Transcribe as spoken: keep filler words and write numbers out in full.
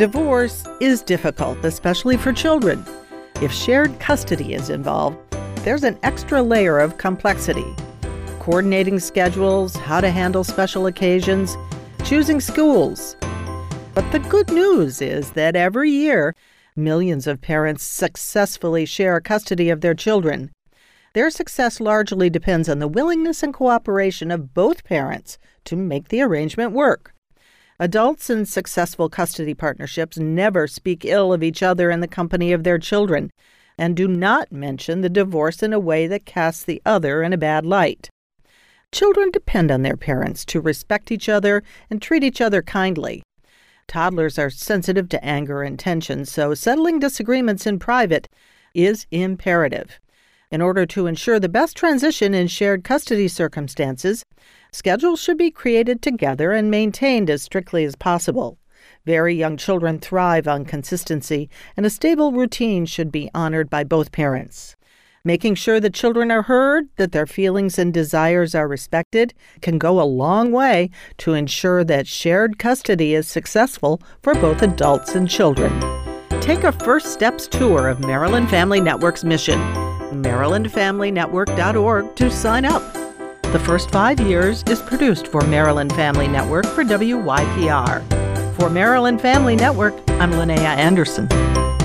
Divorce is difficult, especially for children. If shared custody is involved, there's an extra layer of complexity. Coordinating schedules, how to handle special occasions, choosing schools. But the good news is that every year, millions of parents successfully share custody of their children. Their success largely depends on the willingness and cooperation of both parents to make the arrangement work. Adults in successful custody partnerships never speak ill of each other in the company of their children and do not mention the divorce in a way that casts the other in a bad light. Children depend on their parents to respect each other and treat each other kindly. Toddlers are sensitive to anger and tension, so settling disagreements in private is imperative. In order to ensure the best transition in shared custody circumstances, schedules should be created together and maintained as strictly as possible. Very young children thrive on consistency, and a stable routine should be honored by both parents. Making sure that children are heard, that their feelings and desires are respected, can go a long way to ensure that shared custody is successful for both adults and children. Take a First Steps tour of Maryland Family Network's mission. Maryland Family Network dot org to sign up. The First Five Years is produced for Maryland Family Network for W Y P R. For Maryland Family Network, I'm Linnea Anderson.